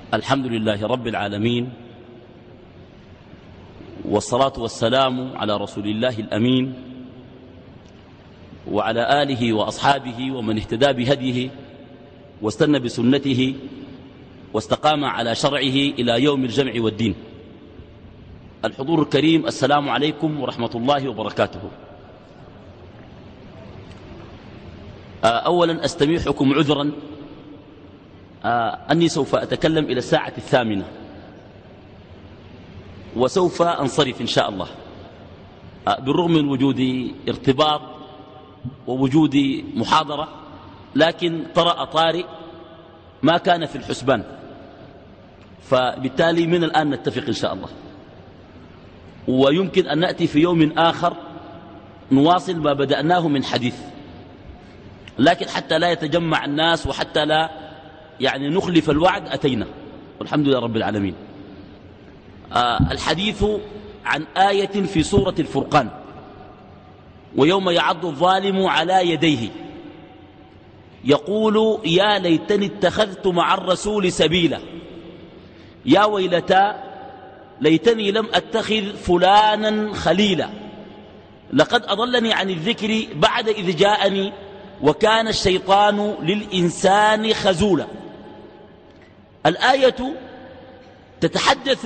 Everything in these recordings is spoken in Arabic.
الحمد لله رب العالمين، والصلاة والسلام على رسول الله الأمين وعلى آله وأصحابه ومن اهتدى بهديه واستنى بسنته واستقام على شرعه إلى يوم الجمع والدين. الحضور الكريم، السلام عليكم ورحمة الله وبركاته. أولا أستميحكم عذرا أني سوف أتكلم إلى الساعة 8، وسوف أنصرف إن شاء الله، بالرغم من وجود ارتباط ووجود محاضرة، لكن طرأ طارئ ما كان في الحسبان، فبالتالي من الآن نتفق إن شاء الله، ويمكن أن نأتي في يوم آخر نواصل ما بدأناه من حديث، لكن حتى لا يتجمع الناس وحتى لا نخلف الوعد أتينا، والحمد لله رب العالمين. الحديث عن آية في سورة الفرقان: ويوم يعض الظالم على يديه يقول يا ليتني اتخذت مع الرسول سبيلا، يا ويلتا ليتني لم أتخذ فلانا خليلا، لقد أضلني عن الذكر بعد إذ جاءني وكان الشيطان للإنسان خذولا. الآية تتحدث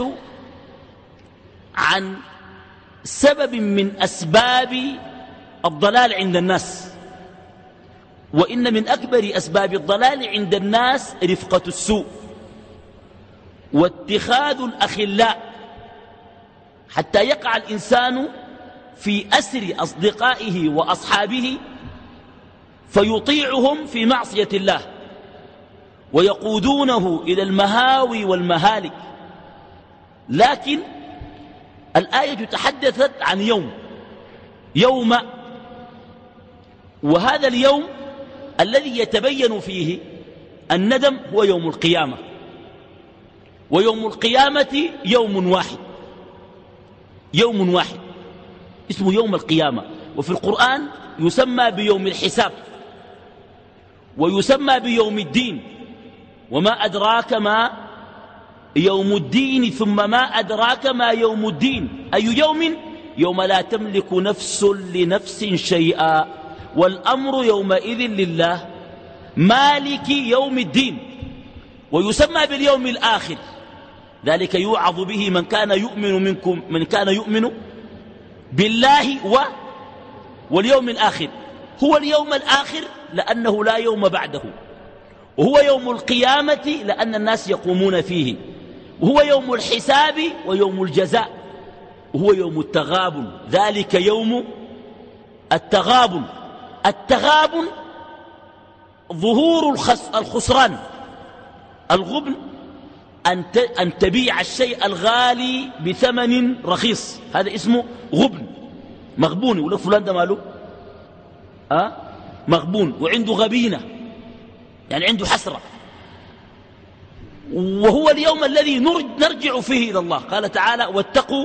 عن سبب من أسباب الضلال عند الناس، وإن من أكبر أسباب الضلال عند الناس رفقة السوء واتخاذ الأخلاء، حتى يقع الإنسان في أسر أصدقائه وأصحابه فيطيعهم في معصية الله ويقودونه إلى المهاوي والمهالك. لكن الآية تحدثت عن يوم، وهذا اليوم الذي يتبين فيه الندم هو يوم القيامة، ويوم القيامة يوم واحد اسمه يوم القيامة، وفي القرآن يسمى بيوم الحساب ويسمى بيوم الدين. وما أدراك ما يوم الدين، ثم ما أدراك ما يوم الدين، أي يوم لا تملك نفس لنفس شيئا والأمر يومئذ لله مالك يوم الدين. ويسمى باليوم الآخر، ذلك يوعظ به من كان يؤمن منكم، من كان يؤمن بالله واليوم الآخر. هو اليوم الآخر لأنه لا يوم بعده، وهو يوم القيامة لأن الناس يقومون فيه، وهو يوم الحساب ويوم الجزاء، وهو يوم التغابن، ذلك يوم التغابن. التغابن ظهور الخسران، الغبن أن تبيع الشيء الغالي بثمن رخيص، هذا اسمه غبن، مغبون. يقول لك فلان ده ماله مغبون، وعنده غبينة، يعني عنده حسرة. وهو اليوم الذي نرجع فيه إلى الله. قال تعالى: واتقوا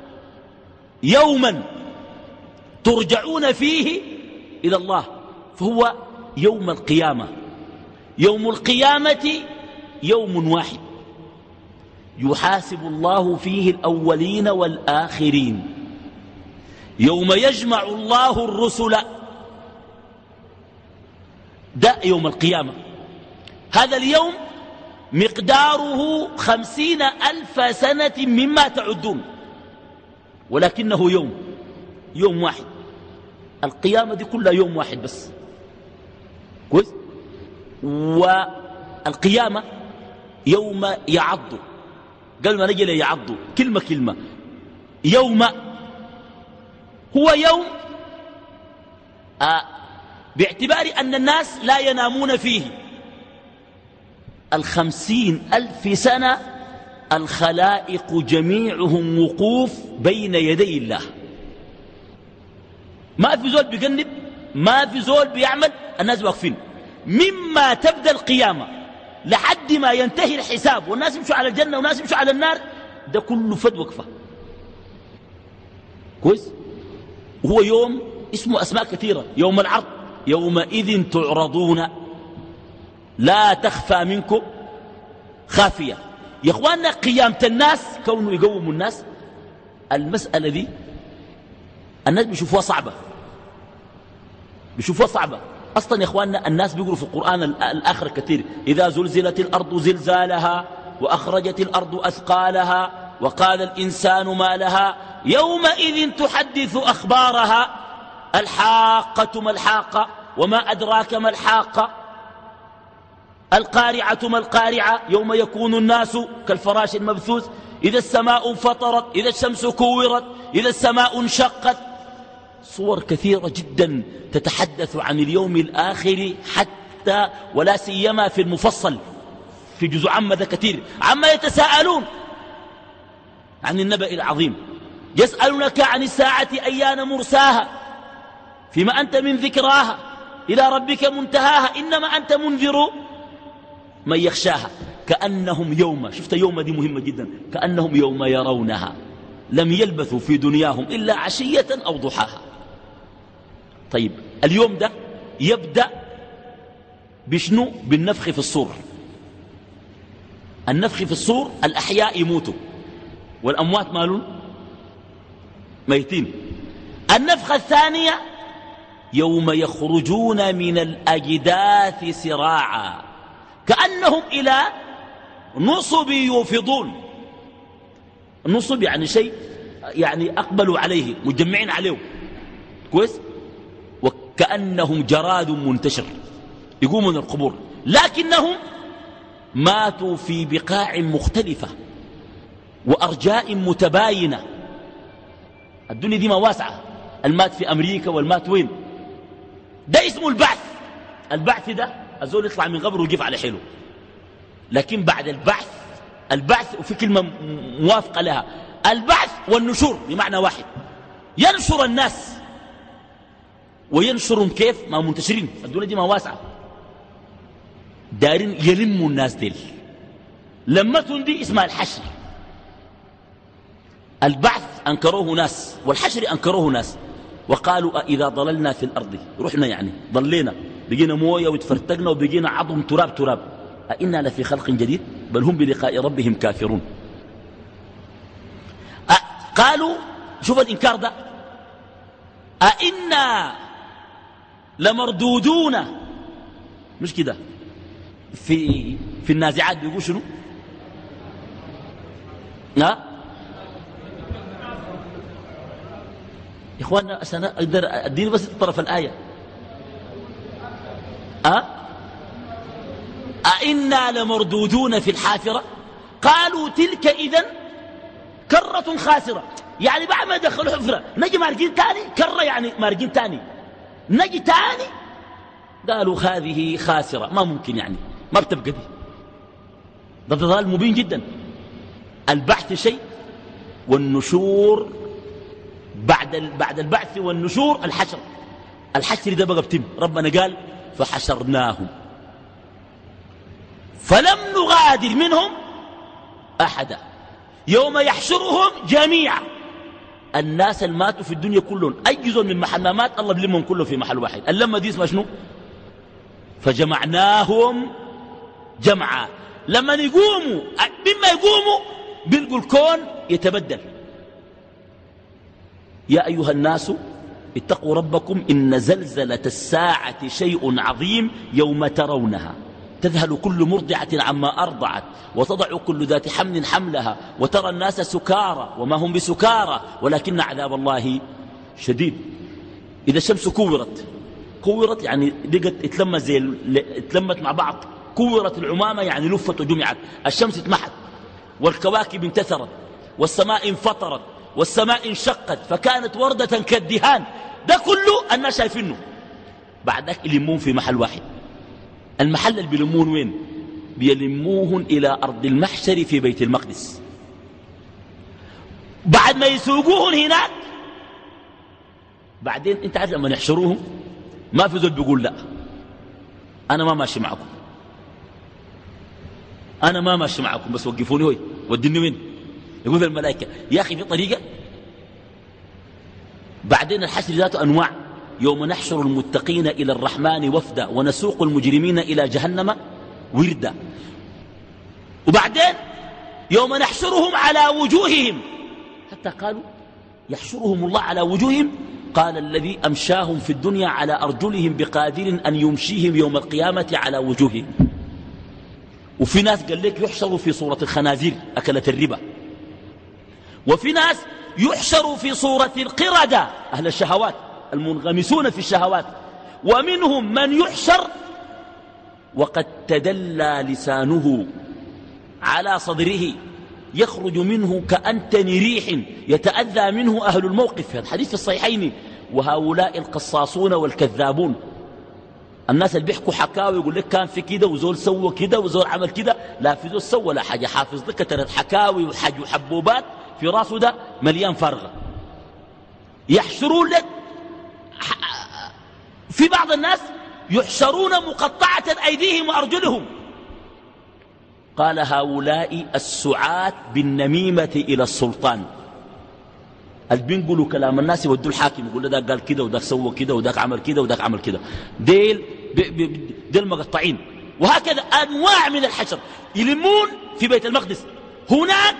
يوما ترجعون فيه إلى الله، فهو يوم القيامة. يوم القيامة يوم واحد يحاسب الله فيه الأولين والآخرين، يوم يجمع الله الرسل، ده يوم القيامة. هذا اليوم مقداره 50,000 سنة مما تعدون، ولكنه يوم واحد. القيامة دي كلها يوم واحد بس، كويس. والقيامة يوم يعض، قبل ما نجي يعض كلمة يوم، هو يوم باعتبار أن الناس لا ينامون فيه. 50,000 سنة الخلائق جميعهم وقوف بين يدي الله، ما في زول بيقنب، ما في زول بيعمل، الناس واقفين مما تبدأ القيامة لحد ما ينتهي الحساب، والناس يمشوا على الجنة والناس يمشوا على النار، ده كله فد وقفة، كويس. وهو يوم اسمه أسماء كثيرة: يوم العرض، يومئذ تعرضون لا تخفى منكم خافية، يا اخواننا قيامة الناس كونه يقوموا الناس، المسألة دي الناس بيشوفوها صعبة. أصلا يا اخواننا الناس بيقروا في القرآن الآخر كثير، إذا زلزلت الأرض زلزالها وأخرجت الأرض أثقالها وقال الإنسان ما لها يومئذ تحدث أخبارها. الحاقة ما الحاقة وما أدراك ما الحاقة. القارعة ما القارعة يوم يكون الناس كالفراش المبثوث. إذا السماء انفطرت، إذا الشمس كورت، إذا السماء انشقت. صور كثيرة جدا تتحدث عن اليوم الآخر، حتى ولا سيما في المفصل في جزء عامة ذا كثير. عما يتساءلون عن النبأ العظيم. يسألونك عن الساعة أيان مرساها فيما أنت من ذكراها إلى ربك منتهاها إنما أنت منذر من يخشاها. كأنهم يوم، شفت يوم دي مهمة جدا، كأنهم يوم يرونها لم يلبثوا في دنياهم إلا عشية أو ضحاها. طيب اليوم ده يبدأ بشنو؟ بالنفخ في الصور. النفخ في الصور الأحياء يموتوا والأموات مالون ميتين. النفخة الثانية يوم يخرجون من الأجداث سراعا كأنهم إلى نصب يوفضون. النصب يعني شيء يعني أقبلوا عليه مجمعين عليه كويس، وكأنهم جراد منتشر يقوموا من القبور، لكنهم ماتوا في بقاع مختلفة وأرجاء متباينة. الدنيا دي ما واسعة، المات في أمريكا والمات وين. ده اسمه البعث. البعث ده الزول يطلع من قبره ويقف على حيله. لكن بعد البعث وفي كلمة موافقة لها، البعث والنشور بمعنى واحد. ينشر الناس وينشرهم كيف؟ ما منتشرين، الدنيا دي ما واسعة، دارين يلموا الناس ديل. لمتهم دي اسمها الحشر. البعث أنكروه ناس والحشر أنكروه ناس، وقالوا إذا ضللنا في الأرض، رحنا يعني ضلينا بقينا موية وتفرتقنا وبقينا عظم تراب أئنا لفي خلق جديد بل هم بلقاء ربهم كافرون. قالوا شوف الإنكار ده، أئنا لمردودون، مش كده في النازعات بيقول شنو؟ ها يا إخواننا أنا أقدر أديني بس طرف الآية. أئنا لمردودون في الحافرة قالوا تلك إذن كرة خاسرة. يعني بعد ما يدخلوا حفرة نجي مارجين تاني، كرة يعني مارجين تاني، نجي تاني قالوا هذه خاسرة، ما ممكن يعني ما بتبقى دي. ده ضلال مبين جدا. البعث شيء والنشور بعد البعث والنشور الحشر ده بقى بتم. ربنا قال فحشرناهم فلم نغادر منهم أحدا يوم يحشرهم جميعا. الناس اللي ماتوا في الدنيا كلهم أي جزء من محل ما مات الله بلمهم كلهم في محل واحد. اللمة دي اسمها شنو؟ فجمعناهم جمعا. لما يقوموا مما يقوموا بيلقوا الكون يتبدل. يا أيها الناس اتقوا ربكم إن زلزلة الساعة شيء عظيم يوم ترونها تذهل كل مرضعة عما أرضعت وتضع كل ذات حمل حملها وترى الناس سكارى وما هم بسكارى ولكن عذاب الله شديد. إذا الشمس كورت يعني لقت اتلمت مع بعض. كورت العمامة يعني لفت وجمعت. الشمس اتمحت والكواكب انتثرت والسماء انفطرت والسماء انشقت فكانت وردة كالدهان. ده كله الناس شايفينه. بعدك يلمون في محل واحد. المحل اللي بيلمون وين؟ بيلموهن إلى أرض المحشر في بيت المقدس. بعد ما يسوقوهن هناك بعدين انت عارف لما يحشروهم ما في زول بيقول لا أنا ما ماشي معكم، أنا ما ماشي معكم بس وقفوني هوي وديني وين. يقول الملائكة يا أخي في طريقة. بعدين الحشر ذاته أنواع. يوم نحشر المتقين إلى الرحمن وفدا ونسوق المجرمين إلى جهنم وردا. وبعدين يوم نحشرهم على وجوههم، حتى قالوا يحشرهم الله على وجوههم، قال الذي أمشاهم في الدنيا على أرجلهم بقادر أن يمشيهم يوم القيامة على وجوههم. وفي ناس قال لك يحشروا في صورة الخنازير أكلة الربا، وفي ناس يحشروا في صورة القردة أهل الشهوات المنغمسون في الشهوات، ومنهم من يحشر وقد تدلى لسانه على صدره يخرج منه كأنتن ريح يتأذى منه أهل الموقف. في الحديث في الصحيحين: وهؤلاء القصاصون والكذابون، الناس اللي بيحكوا حكاوي يقول لك كان في كده وزول سوى كده وزول عمل كده، لا في زول سوى ولا حاجة، حافظ لك كترت حكاوي وحبوبات في راسه ده مليان فارغة. يحشرون لك في بعض الناس يحشرون مقطعة أيديهم وأرجلهم. قال: هؤلاء السعاة بالنميمة إلى السلطان، اللي بينقلوا كلام الناس يودوا الحاكم، يقول ده قال كده وده سوى كده وده عمل كده وده عمل كده، ديل مقطعين. وهكذا أنواع من الحشر يلمون في بيت المقدس. هناك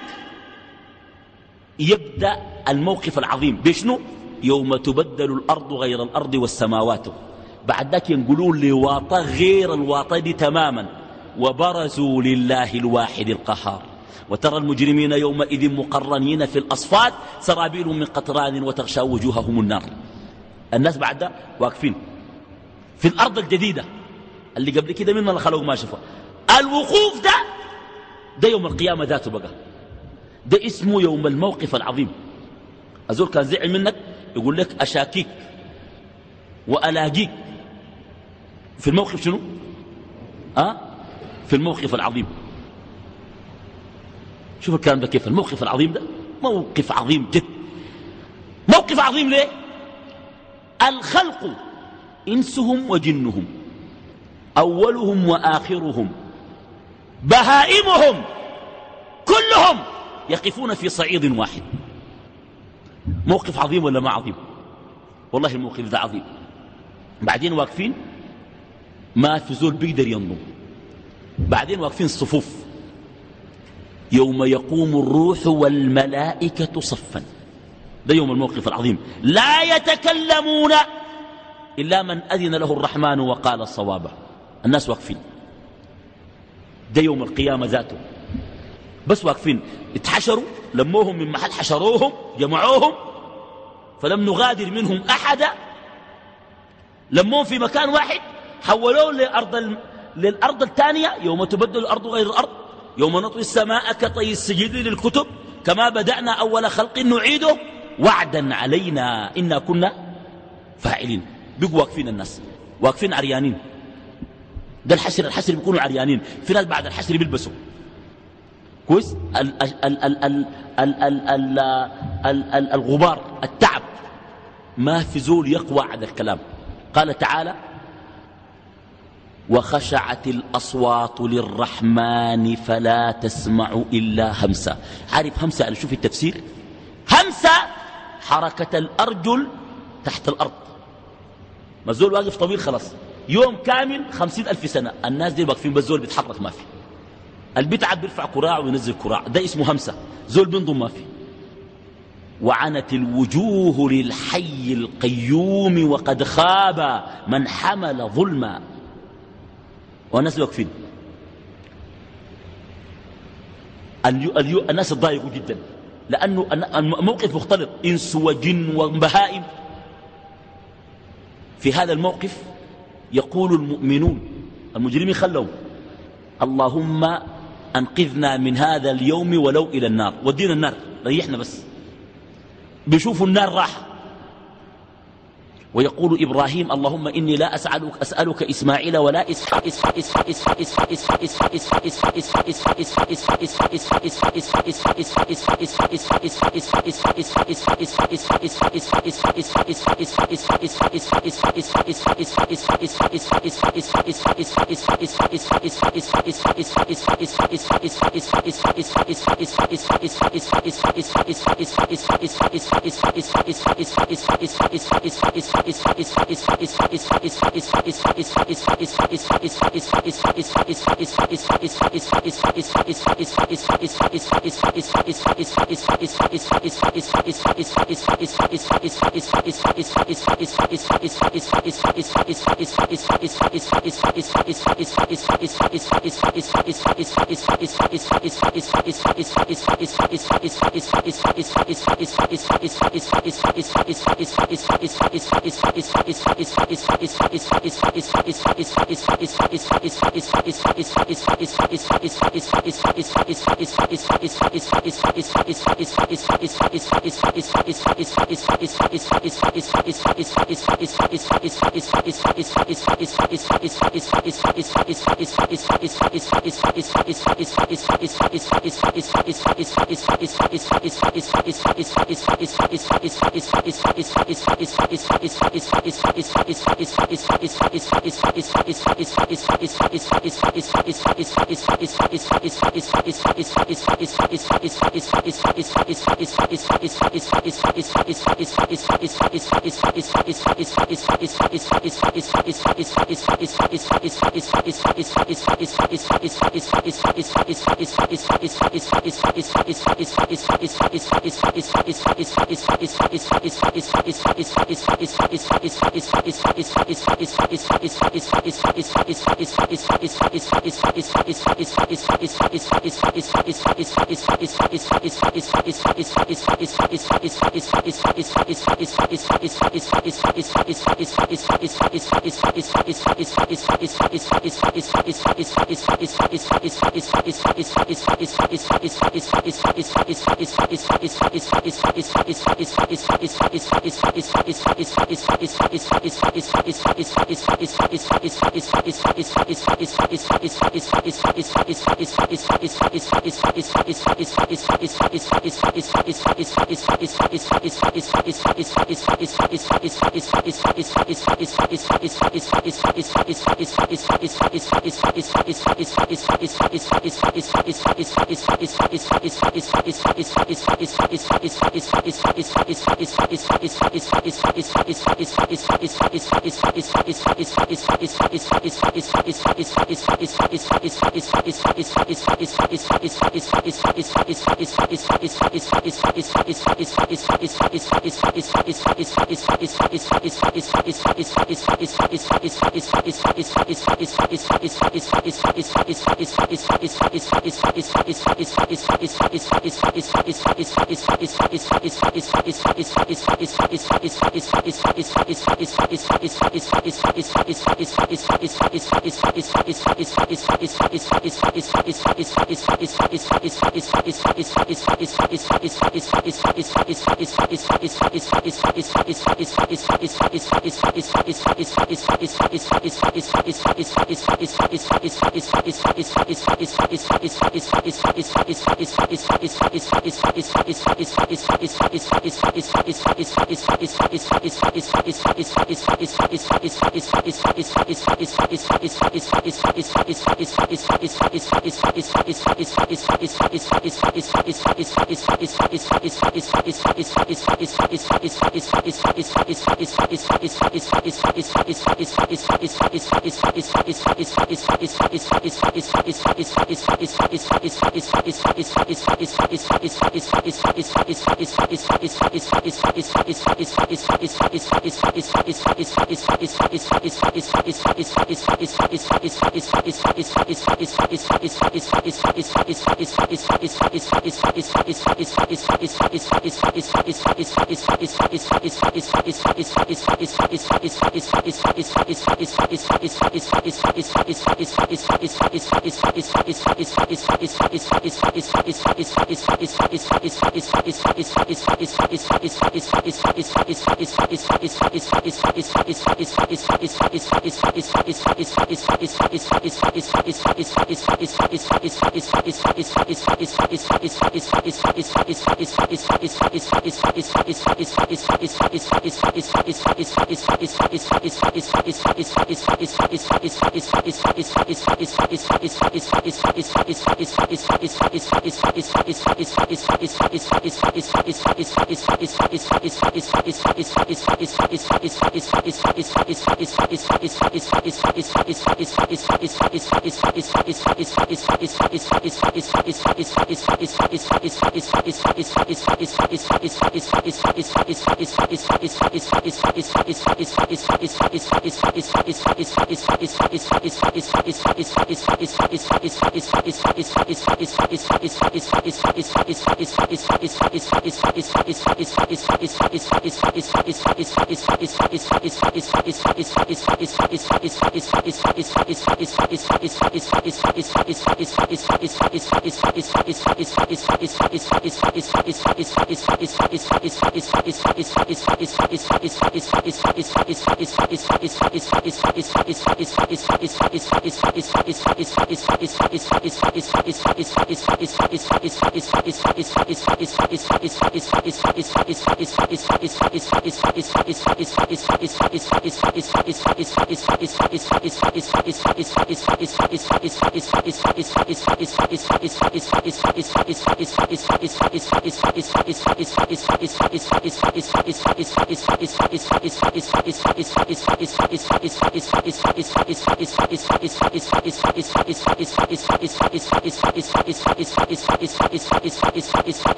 يبدأ الموقف العظيم بشنو؟ يوم تبدل الأرض غير الأرض والسماوات. بعد ذاك ينقلون لواطة غير الواطة دي تماما، وبرزوا لله الواحد القهار، وترى المجرمين يومئذ مقرنين في الأصفاد سرابيل من قطران وتغشى وجوههم النار. الناس بعد واقفين في الأرض الجديدة اللي قبل كده منا خلقوا ما شافوا. الوقوف ده يوم القيامة ذاته بقى، ده اسمه يوم الموقف العظيم. أزول كان زعل منك يقول لك أشاكيك وألاقيك في الموقف شنو؟ في الموقف العظيم. شوف الكلام ده كيف. الموقف العظيم ده موقف عظيم جد. موقف عظيم ليه؟ الخلق إنسهم وجنهم، أولهم وآخرهم، بهائمهم، كلهم يقفون في صعيد واحد. موقف عظيم ولا ما عظيم؟ والله الموقف ده عظيم. بعدين واقفين ما في زول بيقدر ينظم، بعدين واقفين صفوف. يوم يقوم الروح والملائكة صفا، ده يوم الموقف العظيم. لا يتكلمون إلا من أذن له الرحمن وقال الصواب. الناس واقفين، ده يوم القيامة ذاته. بس واقفين، اتحشروا، لموهم من محل حشروهم، جمعوهم، فلم نغادر منهم أحدا. لموهم في مكان واحد، حولوه للأرض الثانية. يوم تبدل الأرض غير الأرض، يوم نطوي السماء كطي السجل للكتب، كما بدأنا أول خلق نعيده وعدا علينا إنا كنا فاعلين. بيقوا واقفين، الناس واقفين عريانين. ده الحشر بيكونوا عريانين. في ناس بعد الحشر بيلبسوا كويس الغبار، التعب، ما في زول يقوى على الكلام. قال تعالى: وخشعت الأصوات للرحمن فلا تسمع إلا همسا. عارف همسا؟ أنا شوف التفسير. همسا حركة الأرجل تحت الأرض. ما الزول واقف طويل خلاص يوم كامل 50,000 سنة، الناس دي واقفين بس زول بيتحرك ما في. البتعب بيرفع كراع وينزل كراع، ده اسمه همسة. زول بينضم ما في. وعنت الوجوه للحي القيوم وقد خاب من حمل ظلما. والناس واقفين. الناس اتضايقوا جدا لأنه الموقف مختلط، إنس وجن وبهائم. في هذا الموقف يقول المؤمنون، المجرمين خلوا: اللهم أنقذنا من هذا اليوم ولو إلى النار، ودينا النار ريحنا بس. بيشوفوا النار راح. ويقول إبراهيم: اللهم إني لا أسألك إسماعيل ولا إسحاق